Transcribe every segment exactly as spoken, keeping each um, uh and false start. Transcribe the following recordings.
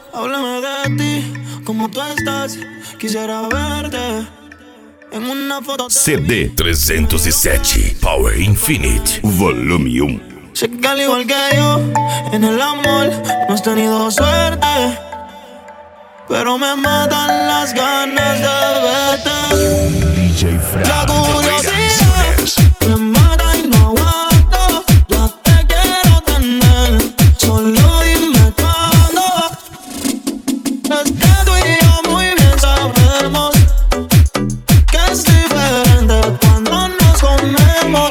Háblame de ti, cómo tú estás. Quisiera verte en una foto. C D trezentos e sete Power Infinite, volume um. Sé que al igual que yo, en el amor no has tenido suerte, pero me matan las ganas de verte. D J Fran, la curiosidad me mata y no aguanto. Ya te quiero tener, solo dime cuándo. Es que tú y yo muy bien sabemos que es diferente cuando nos comemos.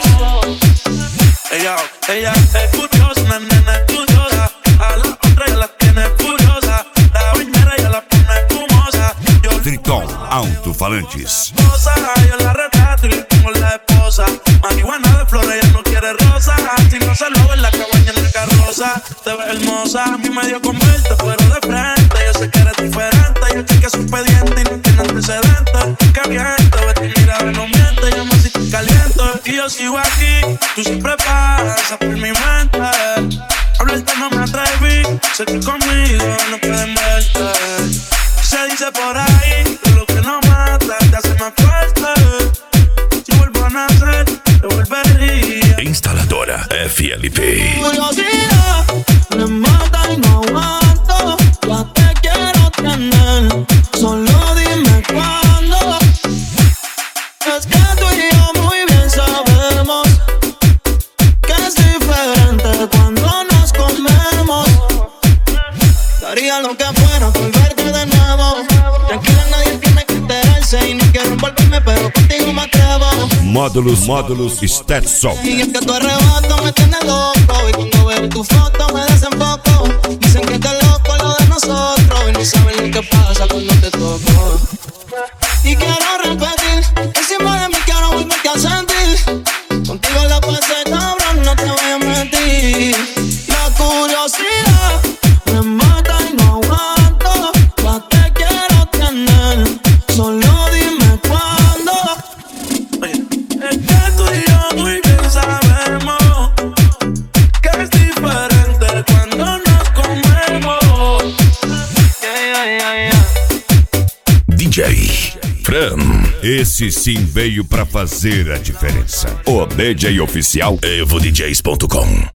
Ella, ella es curiosa, una nena curiosa. A la otra ya la tiene furiosa. La bañera ya la pone espumosa. Yo Triton Alto-Falantes. yo la retrato y le pongo la esposa. Marihuana de flores, ella no quiere rosa. Si no se lo ve en la cabaña en la carroza. Te ves hermosa, a mí me dio con verte, pero de frente. Yo sé que eres diferente, yo chequeé su expediente y no tiene antecedentes. Que miento, vete y mira, no miente, llama si te caliento. Y yo sigo aquí, tú siempre pasas por mi mente. Hablarte no me atreví, sé que conmigo no pueden verte. Se dice por ahí que lo que no mata te hace más fuerte. Si vuelvo a nacer, te volvería. Instaladora F L P. Curiosidad me mata y no aguanto. Ya te quiero tener, solo dime cuándo. Es que tú y yo muy bien sabemos que es diferente cuando nos comemos. Daría lo que fuera por verte de nuevo. Tranquila, nadie tiene que enterarse y no quiero envolverme, pero contigo me atrevo. Módulos, módulos, Stetson. Y es que tu arrebato me tiene loco y cuando veo tu foto me desenfoco. Dicen que está loco lo de nosotros y no saben lo que pasa cuando te toco. Y quiero repetir, encima de mí quiero volverte a sentir. Contigo la pasé cabrón, no te voy a mentir. La curiosidad me mata y no aguanto. Ya te quiero tener, solo dime cuándo. Oye, es que tú y yo muy bien sabemos que es diferente cuando nos comemos. Yeah, yeah, yeah, yeah. D J Fran, esse sim veio pra fazer a diferença. O D J oficial evo d js ponto com.